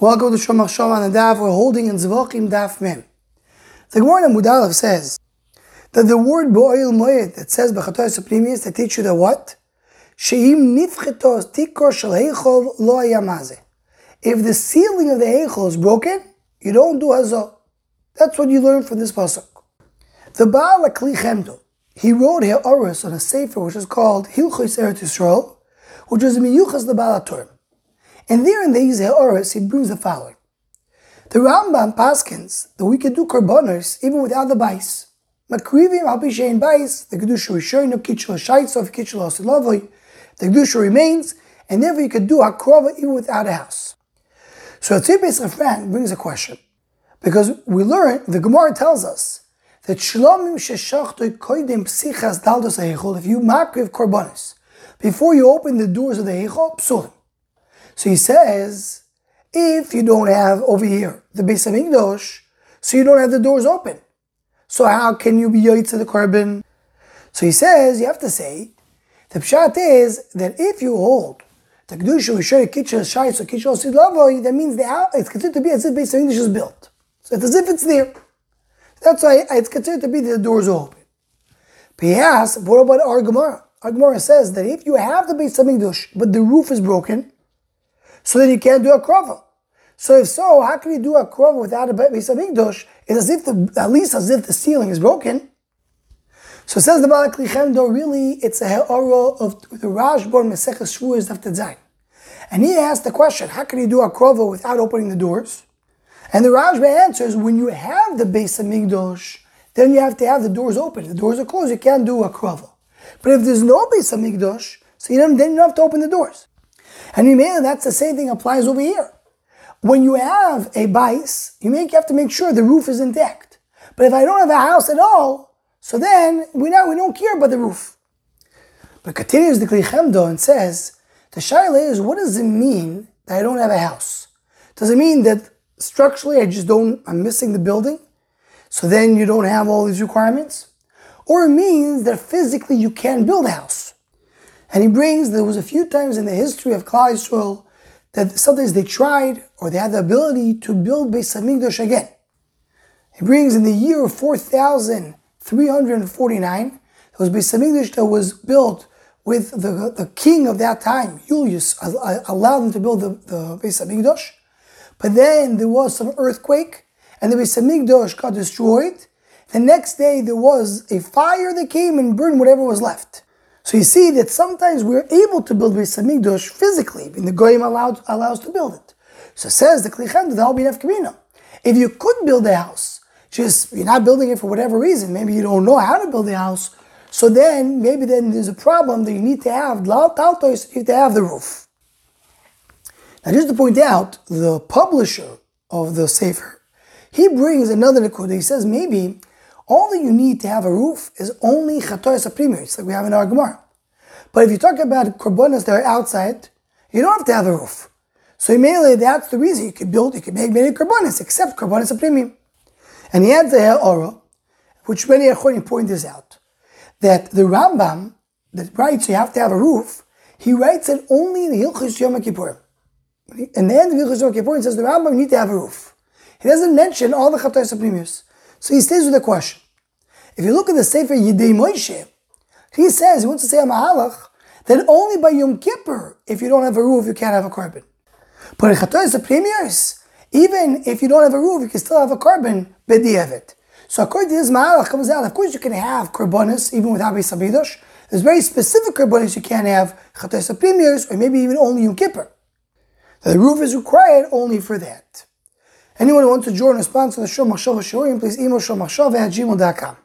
Welcome to Shom Machshava on the Daf. We're holding in Zvachim Daf Mem. The Gemara in Amud Aleph says that the word Bo'il Moed that says B'chatois Supremius, they teach you that what? She'im nifchetos tikor shel heichol lo hayamazeh. If the ceiling of the heichol is broken, you don't do hazah. That's what you learn from this pasuk. The Baal HaKli Chemdo, he wrote Ha'aros on a sefer which is called Hilchos Eretz Yisrael, which was miyuchas the Baal HaTorah. And there in these Ha'aros, he brings the following. The Rambam paskins that we could do korbanos even without the bais. Makrivim al pishein bais, the kedusha rishono kitchel shaitzof kitchel osilovoi. The kedusha remains, and therefore you could do hakrova even without a house. So Tzibes Refran brings a question, because we learn, the Gemara tells us that shlomim sheshachtoi koidim psichas daldos heichol. If you makriv korbanos before you open the doors of the heichol, psulim. So he says, if you don't have over here the Beis Hamikdash, so you don't have the doors open. So how can you be yoytze the korban? So he says, you have to say, the pshat is that if you hold the kedusha rishono kitchel shaitzof kitchel osilovoi, that means it's considered to be as if Beis Hamikdash is built. So it's as if it's there. That's why it's considered to be that the doors are open. But he asks, what about our Gemara? Our Gemara says that if you have the Beis Hamikdash, but the roof is broken, so then you can't do a krova. So if so, how can you do a krova without a Beis Hamikdash? It's as if at least as if the ceiling is broken. So it says the Baal HaKli Chemdo, really it's a ha'ara of the Rashba Maseches Shavuos Daf Zayin. And he asked the question, how can you do a krova without opening the doors? And the Rashba answers, when you have the Beis Hamikdash, then you have to have the doors open. If the doors are closed, you can't do a krova. But if there's no Beis Hamikdash, so then you don't have to open the doors. And that's the same thing applies over here. When you have a bais, you have to make sure the roof is intact. But if I don't have a house at all, so then we don't care about the roof. But continues the Kli Chemdo and says, the shaila is, what does it mean that I don't have a house? Does it mean that structurally I'm missing the building? So then you don't have all these requirements? Or it means that physically you can't build a house? And he brings, there was a few times in the history of Klal Yisrael that sometimes they tried or they had the ability to build Beis Hamikdash again. He brings in the year 4349, there was Beis Hamikdash that was built with the king of that time, Julius, allowed them to build the Beis Hamikdash. But then there was some earthquake and the Beis Hamikdash got destroyed. The next day there was a fire that came and burned whatever was left. So you see that sometimes we're able to build Beis Hamikdash physically, and the Goyim allows to build it. So says the Kli Chemdo, that'll be nefkamina. If you could build a house, just you're not building it for whatever reason, maybe you don't know how to build a house, so then maybe there's a problem that you need to have, you have to have the roof. Now just to point out, the publisher of the Sefer, he brings another nekuda. He says maybe all that you need to have a roof is only Chatois Supremius, like we have in our Gemara. But if you talk about korbanos that are outside, you don't have to have a roof. So mainly that's the reason you can make many korbanos, except korbanos Supremium. And he adds the ha'ara, which many Achronim point this out, that the Rambam that writes you have to have a roof, he writes it only in the Hilchos Yom Kippurim. And the end of Hilchos Yom Kippurim says the Rambam need to have a roof. He doesn't mention all the Chatois Supremius. So he stays with the question. If you look at the Sefer Yidei Moshe, he says, he wants to say a mahalach, that only by Yom Kippur, if you don't have a roof, you can't have a korban. But in Chatois Supremius, even if you don't have a roof, you can still have a korban, b'di'evet. So according to this mahalach comes out, of course you can have korbanos even without Beis Hamikdash. There's very specific korbanos you can't have Chatois Supremius, or maybe even only Yom Kippur. The roof is required only for that. Anyone who wants to join or sponsor the Shom Machshava Shiurim, please email shomachshava@gmail.com.